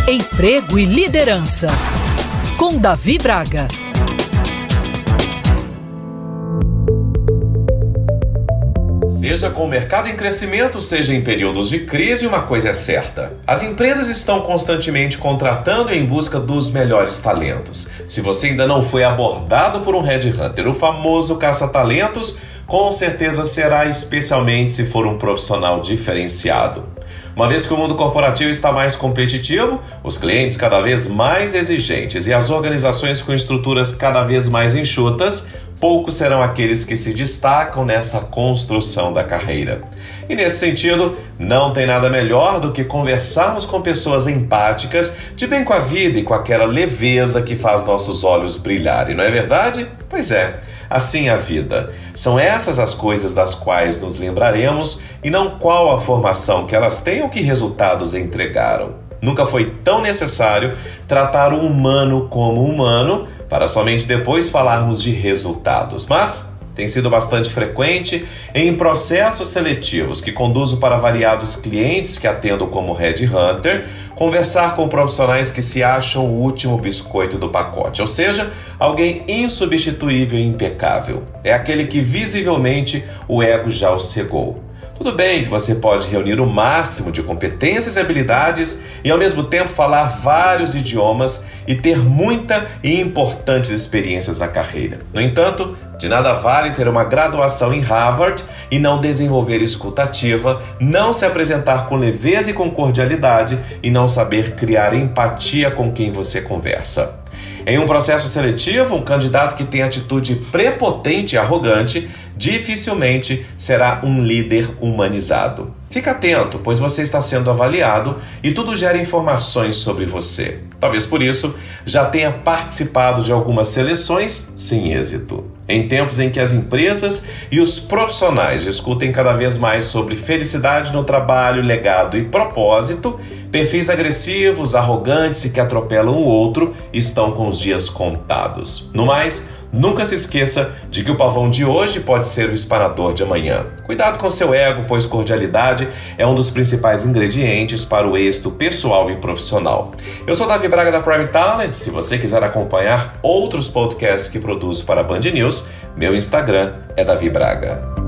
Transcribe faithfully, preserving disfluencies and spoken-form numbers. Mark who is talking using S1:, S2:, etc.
S1: Emprego e Liderança, com Davi Braga.
S2: Seja com o mercado em crescimento, seja em períodos de crise, uma coisa é certa: as empresas estão constantemente contratando em busca dos melhores talentos. Se você ainda não foi abordado por um headhunter, o famoso caça-talentos, com certeza será, especialmente se for um profissional diferenciado. Uma vez que o mundo corporativo está mais competitivo, os clientes cada vez mais exigentes e as organizações com estruturas cada vez mais enxutas, poucos serão aqueles que se destacam nessa construção da carreira. E nesse sentido, não tem nada melhor do que conversarmos com pessoas empáticas, de bem com a vida e com aquela leveza que faz nossos olhos brilharem, não é verdade? Pois é, assim é a vida. São essas as coisas das quais nos lembraremos e não qual a formação que elas têm ou que resultados entregaram. Nunca foi tão necessário tratar o humano como humano para somente depois falarmos de resultados, mas tem sido bastante frequente em processos seletivos que conduzo para variados clientes que atendo como headhunter, conversar com profissionais que se acham o último biscoito do pacote, ou seja, alguém insubstituível e impecável. É aquele que visivelmente o ego já o cegou. Tudo bem que você pode reunir o máximo de competências e habilidades e ao mesmo tempo falar vários idiomas e ter muita e importantes experiências na carreira. No entanto, de nada vale ter uma graduação em Harvard e não desenvolver escuta ativa, não se apresentar com leveza e com cordialidade e não saber criar empatia com quem você conversa. Em um processo seletivo, um candidato que tem atitude prepotente e arrogante dificilmente será um líder humanizado. Fique atento, pois você está sendo avaliado e tudo gera informações sobre você. Talvez por isso já tenha participado de algumas seleções sem êxito. Em tempos em que as empresas e os profissionais discutem cada vez mais sobre felicidade no trabalho, legado e propósito, perfis agressivos, arrogantes e que atropelam o outro estão com os dias contados. No mais, nunca se esqueça de que o pavão de hoje pode ser o espanador de amanhã. Cuidado com seu ego, pois cordialidade é um dos principais ingredientes para o êxito pessoal e profissional. Eu sou Davi Braga da Prime Talent. Se você quiser acompanhar outros podcasts que produzo para a Band News, meu Instagram é Davi Braga.